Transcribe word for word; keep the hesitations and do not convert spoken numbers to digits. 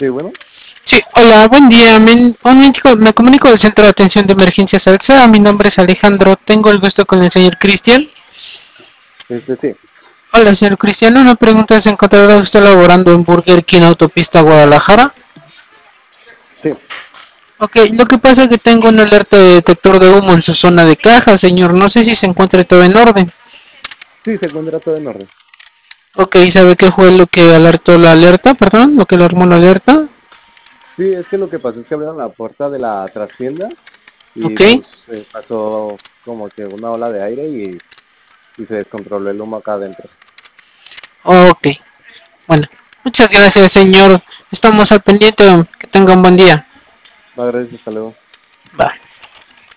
Sí, bueno. Sí, hola, buen día. Me, comunico, me comunico del Centro de Atención de Emergencias AXA. Mi nombre es Alejandro. Tengo el gusto con el señor Cristian. Este sí. Hola, señor Cristian. Una pregunta: ¿se encontrará usted laborando en Burger King Autopista Guadalajara? Sí. Ok, lo que pasa es que tengo una alerta de detector de humo en su zona de caja, señor. No sé si se encuentra todo en orden. Sí, se encuentra todo en orden. Ok, ¿sabe qué fue lo que alertó la alerta? Perdón, lo que alarmó la alerta. Sí, es que lo que pasó es que abrieron la puerta de la trastienda y Ok, pues eh, pasó como que una ola de aire y, y se descontroló el humo acá adentro. ok. Bueno, muchas gracias, señor. Estamos al pendiente. Que tenga un buen día. Va, gracias, hasta luego. Bye.